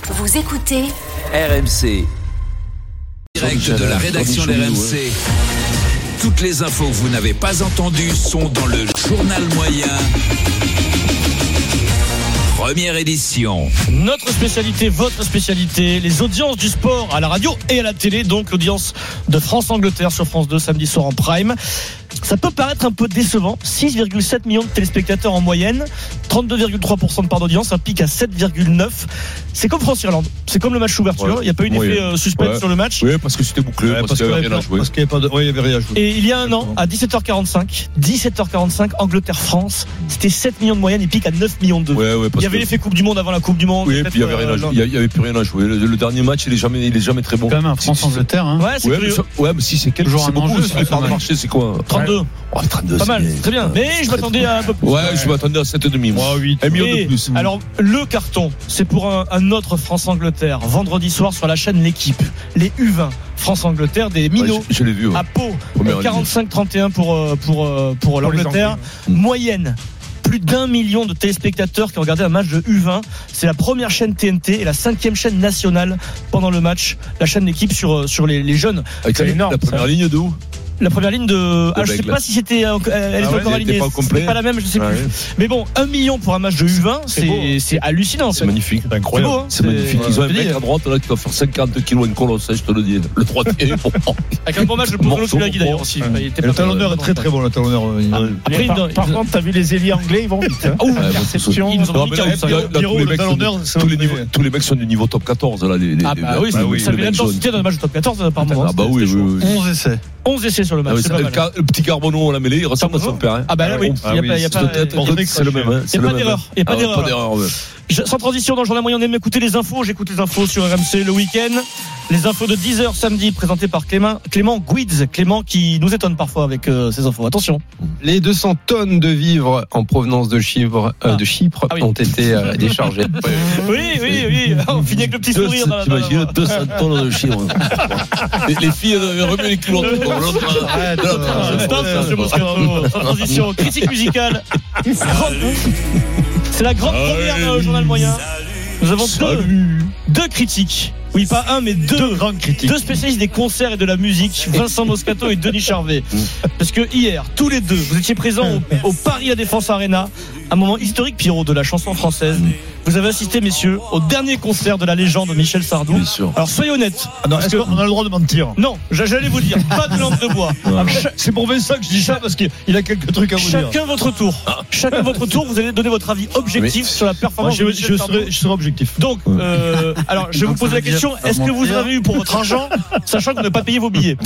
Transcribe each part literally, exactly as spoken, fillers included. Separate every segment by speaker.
Speaker 1: Vous écoutez
Speaker 2: R M C. Direct de la rédaction d'R M C. Toutes les infos que vous n'avez pas entendues sont dans le journal moyen. Première édition.
Speaker 3: Notre spécialité, votre spécialité, les audiences du sport à la radio et à la télé. Donc l'audience de France-Angleterre sur France deux samedi soir en prime. Ça peut paraître un peu décevant, six virgule sept millions de téléspectateurs en moyenne, trente-deux virgule trois pour cent de part d'audience, un pic à sept virgule neuf. C'est comme France-Irlande, c'est comme le match d'ouverture, il ouais. n'y a pas eu d'effet oui. euh, suspense ouais. sur le match.
Speaker 4: Oui, parce que c'était bouclé, ouais, parce, parce qu'il n'y avait rien à jouer. Parce qu'il n'y avait, ouais, avait rien à jouer.
Speaker 3: Et il y a un an, à dix-sept heures quarante-cinq, dix-sept heures quarante-cinq, Angleterre-France, c'était sept millions de moyenne, il pique à neuf millions de deux.
Speaker 4: Ouais, ouais,
Speaker 3: il y avait l'effet Coupe du Monde avant la Coupe du Monde.
Speaker 4: Oui, puis il n'y avait, rien à jouer. Il y avait plus rien à jouer. Le, le dernier match, il est jamais, il est jamais très bon.
Speaker 5: Quand même un France-Angleterre, hein.
Speaker 3: Ouais, c'est
Speaker 4: ouais, mais, ça, ouais, mais si c'est quelque chose, c'est beaucoup. Le part de marché, c'est quoi?
Speaker 3: trente-deux.
Speaker 4: Oh, trente-deux.
Speaker 3: Pas mal, très bien. Mais je m'attendais à un peu plus.
Speaker 4: Ouais, je m'attendais à sept virgule cinq. Moi, huit. Un million de plus.
Speaker 3: Alors, le carton, c'est pour un, un autre France-Angleterre. Vendredi soir sur la chaîne L'équipe. Les U vingt. France-Angleterre, des minots.
Speaker 4: Ouais, je, je l'ai vu. Ouais.
Speaker 3: À Pau. quarante-cinq trente et un pour, pour, pour, pour l'Angleterre. Moyenne. Plus d'un million de téléspectateurs qui ont regardé un match de U vingt. C'est la première chaîne T N T et la cinquième chaîne nationale pendant le match. La chaîne L'équipe sur, sur les, les jeunes.
Speaker 4: Avec c'est énorme. La première ça. ligne de où?
Speaker 3: La première ligne de. Ah, je sais pas si c'était. Elle était
Speaker 4: ah ouais,
Speaker 3: encore alignée.
Speaker 4: Pas
Speaker 3: c'était pas la même, je sais ah plus. Ouais. Mais bon, un million pour un match de U vingt, c'est, c'est, beau, hein. c'est hallucinant.
Speaker 4: C'est magnifique. C'est incroyable. C'est, beau, hein. c'est, c'est magnifique. Ils ont un mec à droite là qui va faire cinquante kilos, une colosse, je te le dis. Le troisième.
Speaker 3: Avec un bon match de Bruno Tulagi d'ailleurs aussi.
Speaker 4: Le talonneur est très très bon, le talonneur.
Speaker 5: Par contre, t'as vu les ailiers anglais, ils vont vite.
Speaker 3: Oh, interception. Ils nous ont dit
Speaker 4: le talonneur, tous les mecs sont du niveau top quatorze là.
Speaker 3: Ah bah oui, ça fait l'intensité dans le match de top quatorze apparemment.
Speaker 4: Ah bah oui,
Speaker 5: onze essais.
Speaker 3: onze essais sur le match.
Speaker 4: Le petit Carbonneau à la mêlée, il ressemble à son père.
Speaker 3: Ah bah là oui, il n'y a pas
Speaker 4: c'est le même.
Speaker 3: Il n'y a pas d'erreur. Il n'y a pas d'erreur. Sans transition dans le journal moyen, on aime écouter les infos. J'écoute les infos sur R M C le week-end. Les infos de dix heures samedi présentées par Clément, Clément Guids. Clément qui nous étonne parfois avec euh, ses infos. Attention.
Speaker 6: Les deux cents tonnes de vivres en provenance de Chypre, euh, ah. de Chypre ah oui. ont été euh, déchargées.
Speaker 3: Oui, oui, oui. On finit avec le petit
Speaker 4: deux,
Speaker 3: sourire.
Speaker 4: T'imagines deux cents tonnes de Chypre. les, les filles remuent les culottes.
Speaker 3: Stop, monsieur Moscato. Sans transition. Critique musicale. C'est la grande première dans le journal moyen. Nous avons deux, deux critiques. Oui, pas un, mais deux, deux grandes critiques. Deux spécialistes des concerts et de la musique, Vincent Moscato et Denis Charvet. Parce que hier, tous les deux, vous étiez présents au, au Paris La Défense Arena, un moment historique, Pierrot, de la chanson française. Vous avez assisté, messieurs, au dernier concert de la légende Michel Sardou.
Speaker 4: Bien sûr.
Speaker 3: Alors soyez honnêtes.
Speaker 4: Ah non, est-ce qu'on a le droit de mentir?
Speaker 3: Non, j'allais vous dire, pas de langue de bois.
Speaker 4: Alors, c'est pour Vincent que je dis ça parce qu'il a quelques trucs à vous
Speaker 3: Chacun
Speaker 4: dire.
Speaker 3: Chacun votre tour. Chacun votre tour, vous allez donner votre avis objectif mais, sur la performance
Speaker 4: moi, je,
Speaker 3: de Michel
Speaker 4: je
Speaker 3: Sardou.
Speaker 4: Serai, je serai objectif.
Speaker 3: Donc, euh, alors je vais vous poser la question, est-ce que vous avez eu pour votre argent, sachant que vous n'avez pas payé vos billets?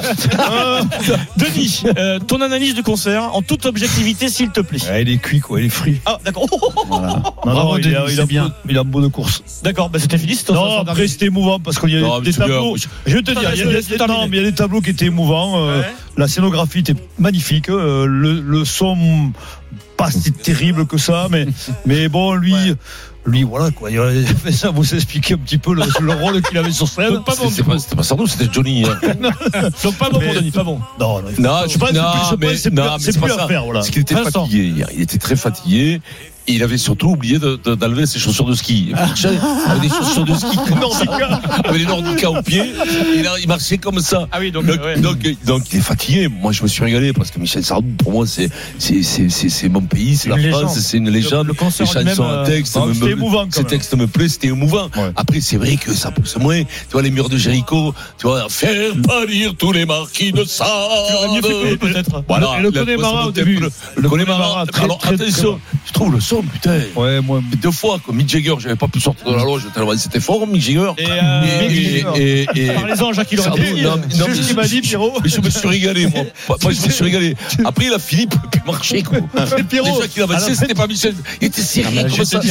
Speaker 3: euh, Denis, euh, ton analyse du concert, en toute objectivité, s'il te plaît.
Speaker 4: Ah, il est cuit, quoi, il est frit.
Speaker 3: Ah, d'accord.
Speaker 4: Voilà. Non, Bravo, non, il, a, il, a bien. Il a un beau de course.
Speaker 3: D'accord, bah c'était fini. C'était
Speaker 4: non, après c'était émouvant parce qu'il y a non, des tableaux. Bien. Je vais te dire, il y a, il y a, non, mais il y a des tableaux qui étaient émouvants. Euh, ouais. La scénographie était magnifique. Euh, le, le son, pas si terrible que ça, mais, mais bon, lui. Ouais. Lui, voilà quoi. Il a fait ça, vous expliquer un petit peu le, le rôle qu'il avait sur scène.
Speaker 3: Donc, pas bon,
Speaker 4: c'était, pas, c'était pas Sardou, c'était Johnny. Hein.
Speaker 3: Donc pas bon mais, pour Denis, pas bon.
Speaker 4: Non, non, non je pense non, c'est plus, mais, c'est plus, non, c'est plus à faire. Voilà. Parce qu'il était Vincent. fatigué hier. Il était très fatigué. Et il avait surtout oublié de, de, d'enlever ses chaussures de ski. Ah. Avec des chaussures de ski nordica, avec les nordica au pied. Et là, il marchait comme ça.
Speaker 3: Ah oui, donc,
Speaker 4: donc,
Speaker 3: ouais.
Speaker 4: donc, donc, il est fatigué. Moi, je me suis régalé parce que Michel Sardou, pour moi, c'est, c'est, c'est, c'est, c'est mon pays, c'est, c'est la France, légende. C'est une légende. Le, le les chansons, un texte, euh, me, c'était me, émouvant. Ces textes me plaisent, c'était émouvant. Ouais. Après, c'est vrai que ça pousse moins. Tu vois, les murs de Jéricho, tu vois, faire pâlir tous les marquis de Sade.
Speaker 3: Tu aurais mieux fait peut-être.
Speaker 4: Voilà.
Speaker 5: Le Connemara au début.
Speaker 4: Le Connemara. Alors, attention, je trouve le son, putain.
Speaker 5: Ouais, moi,
Speaker 4: deux fois, comme Mick Jagger, j'avais pas pu sortir de la loge tellement c'était fort, Mick Jagger.
Speaker 3: Et, euh, et, et, et, et
Speaker 4: parlez-en,
Speaker 3: Jacques, il aurait dit.
Speaker 4: Non,
Speaker 3: c'est ce qu'il m'a dit, Pierrot.
Speaker 4: Mais je me suis régalé, moi. Moi, je me suis régalé. Après, il a fini, il ne pouvait plus marcher, quoi.
Speaker 3: C'est Pierrot.
Speaker 4: Déjà qu'il avait, c'était pas Michel. Il était serré, comme ça.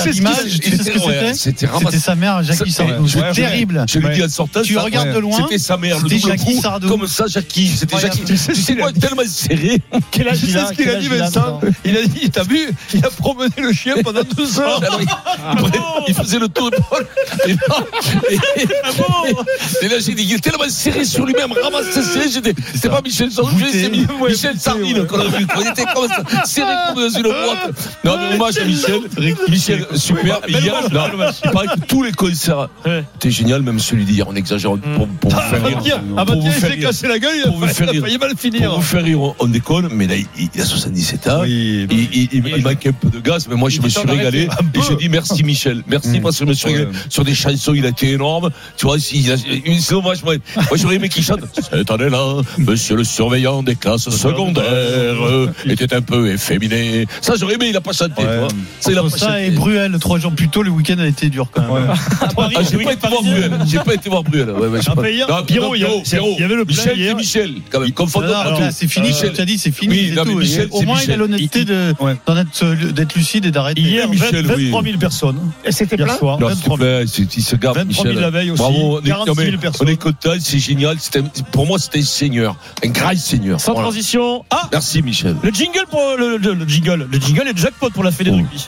Speaker 5: C'était C'était sa mère, Jackie Sardou. C'est terrible.
Speaker 4: Je lui dis en sortant.
Speaker 5: Tu regardes de loin.
Speaker 4: C'était sa mère, le double coup. Comme ça, Jackie. C'était Jackie. Tu sais quoi, tellement serré.
Speaker 5: Quel âge il a?
Speaker 4: Tu sais ce qu'il a dit, Vincent? Il a dit, t'as vu? Il a promené le chien pendant deux heures.
Speaker 1: Il faisait le tour de Paul. Et là, et, et, et là j'ai dit, il est tellement serré sur lui-même, ramassé, c'était, c'était pas Michel Sardine, c'est Michel Sardine qu'on a vu. Il était comme ça, serré comme dans une boîte. Non, mais hommage à Michel. Michel, super. Hier, là, il paraît que tous les concerts, c'était génial, même celui d'hier, on exagère pour, pour vous faire rire.
Speaker 4: Ah bah tiens, il s'est cassé la gueule, il a failli mal finir.
Speaker 1: Pour vous faire rire, on déconne, mais là, il a soixante-dix-sept ans. Il, il, il, il manque un peu de gaz, mais moi, je me suis régalé. Et je dis merci, Michel. Merci, parce que je me suis régalé. Sur des chansons, il a été énorme. Tu vois, il a, sinon, moi, moi, moi, j'aurais aimé qu'il chante. Cette année-là, monsieur le surveillant des classes secondaires était un peu efféminé. Ça, j'aurais aimé, il a pas chanté,
Speaker 5: ouais.
Speaker 1: tu vois.
Speaker 5: Ça, ça et Bruel, trois jours plus tôt, le week-end a été dur quand même. Ouais.
Speaker 1: Paris, ah, j'ai pas été voir Bruel. J'ai pas été voir Bruel. Ouais, ouais,
Speaker 4: pas... hier, non, Pierrot, il y, y avait le
Speaker 1: Michel, c'est Michel, quand même. Comme
Speaker 5: c'est fini,
Speaker 1: Michel.
Speaker 5: Tu as dit, c'est fini.
Speaker 1: Oui, non, mais Michel,
Speaker 5: au moins, il a l'honnêteté d'être lucide et d'arrêter.
Speaker 4: Hier, vingt-trois mille personnes.
Speaker 3: Et c'était plein.
Speaker 1: Il se garde,
Speaker 4: vingt-trois mille la veille aussi.
Speaker 1: Bravo,
Speaker 4: quarante-six mille personnes.
Speaker 1: On est content, c'est génial. Pour moi, c'était un seigneur, un grand seigneur.
Speaker 3: Sans transition. Ah,
Speaker 1: merci Michel.
Speaker 3: Le jingle pour le, le, le jingle, le jingle et le jackpot pour la Fédé de rugby.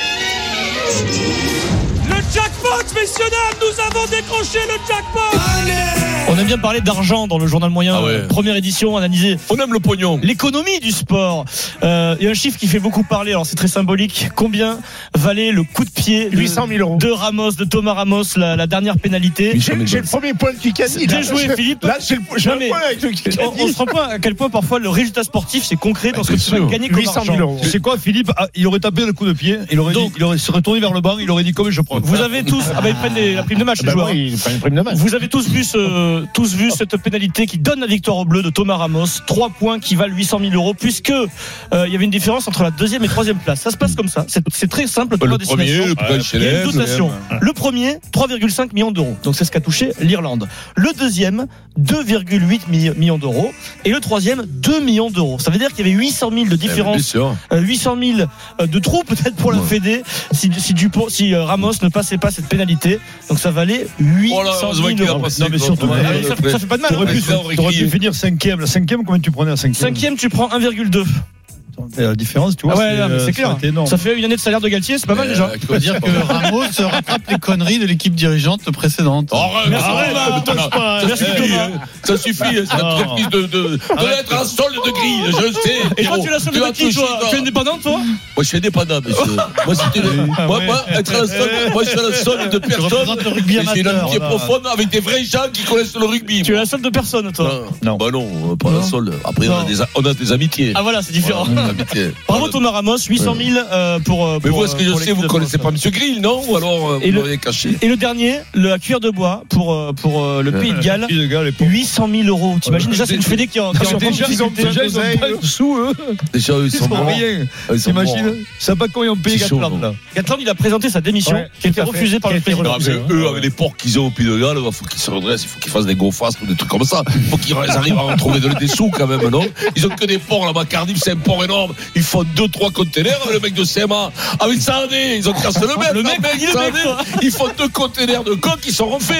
Speaker 7: Le jackpot, messieurs dames, nous avons décroché le jackpot. Allez,
Speaker 3: on aime bien parler d'argent dans le journal moyen. Ah ouais. Première édition, analyser.
Speaker 1: On aime le pognon.
Speaker 3: L'économie du sport. Euh, il y a un chiffre qui fait beaucoup parler. Alors c'est très symbolique. Combien valait le coup de pied
Speaker 8: huit cent mille euros
Speaker 3: de Ramos, de Thomas Ramos, la, la dernière pénalité.
Speaker 8: J'ai, j'ai le premier point de Kikadi.
Speaker 3: Bien joué, Philippe.
Speaker 8: Là, j'ai le, j'ai non, le point avec le Kikadi.
Speaker 3: On, on se rend compte à quel point parfois le résultat sportif c'est concret dans ce que tu vas gagner comme argent.
Speaker 4: Euros. Tu sais quoi, Philippe? Il aurait tapé le coup de pied. Il aurait, Donc, dit, il aurait se retourné vers le banc. Il aurait dit combien je prends.
Speaker 3: Vous avez tous. Ah bah ils prennent les, la prime de match, les
Speaker 8: bah
Speaker 3: joueurs.
Speaker 8: Oui, ils prennent une prime de match.
Speaker 3: Vous avez tous vu ce, tous vu cette pénalité qui donne la victoire au bleu de Thomas Ramos. Trois points qui valent huit cent mille euros, puisque euh, il y avait une différence entre la deuxième et troisième place. Ça se passe comme ça. C'est, c'est très simple.
Speaker 1: Le premier, le
Speaker 3: ouais, il y a une dotation. Le premier, trois virgule cinq millions d'euros. Donc c'est ce qu'a touché l'Irlande. Le deuxième, deux virgule huit millions d'euros. Et le troisième, deux millions d'euros. Ça veut dire qu'il y avait huit cent mille de différence. Euh, huit cent mille de trous peut-être pour la Fédé si, si, Dupont, si euh, Ramos ne passait pas cette pénalité. Donc ça valait huit cent mille euros.
Speaker 4: Non mais surtout,
Speaker 3: ouais, ça, ça fait pas de mal.
Speaker 4: T'aurais pu, t'aurais pu finir cinquième. La cinquième, combien tu prenais à cinquième?
Speaker 3: Cinquième, tu prends un virgule deux.
Speaker 4: La différence, tu vois,
Speaker 3: ah ouais,
Speaker 4: c'est,
Speaker 3: non, mais c'est clair. Ça fait une année de salaire de Galtier, c'est pas mal déjà.
Speaker 5: Il faut dire que Ramos rattrape les conneries de l'équipe dirigeante précédente.
Speaker 1: Arrête, arrête, ça suffit, ça suffit, c'est un truc de, de, de être un solde de grille, je sais.
Speaker 3: Et toi, tu es la solde de qui, toi? Tu es indépendant, toi?
Speaker 1: Moi, je suis indépendant, monsieur. Moi, c'était, moi, moi, être un solde, moi, je suis la solde de personne. J'ai une amitié profonde avec des vrais gens qui connaissent le rugby.
Speaker 3: Tu es la solde de personne, toi?
Speaker 1: Non. Bah non, pas la solde. Après, on a des amitiés.
Speaker 3: Ah voilà, c'est différent. Bravo Thomas Ramos, huit cent mille euh, pour, pour.
Speaker 1: Mais vous, est-ce que je sais, vous ne connaissez pas Monsieur Grill, non? Ou alors euh, vous l'auriez caché?
Speaker 3: Et le dernier, le à cuir de bois pour, pour euh, le Pays de Galles, huit cent mille euros. T'imagines déjà, c'est une fédé qui en
Speaker 4: déjà, ils ont déjà, ils ont pas de sous, eux.
Speaker 1: Déjà, ils sont
Speaker 4: rien. T'imagines? Ça va quand ils ont payé Gatland, là.
Speaker 3: Gatland, il a présenté sa démission, qui a été refusée par le président.
Speaker 1: Eux, avec les porcs qu'ils ont au Pays de Galles, il faut qu'ils se redressent, il faut qu'ils fassent des gros fastes ou des trucs comme ça. Il faut qu'ils arrivent à retrouver des sous quand même, non? Ils ont que des porcs là-bas. Cardiff, c'est un port énorme. Il faut deux, trois containers. Le mec de C M A avec Sardé, ils ont cassé le mec.
Speaker 3: Le mec, il Sardé,
Speaker 1: il faut deux containers de coques qui sont refaits.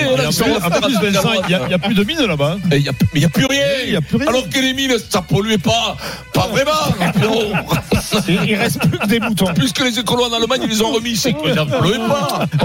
Speaker 4: Il n'y a plus de mines là-bas.
Speaker 1: Mais il n'y a plus rien. Alors que les mines, ça polluait pas. Pas vraiment.
Speaker 8: Il reste plus que des moutons.
Speaker 1: Puisque les écolos en Allemagne, ils les ont remis. C'est que ça ne polluait pas.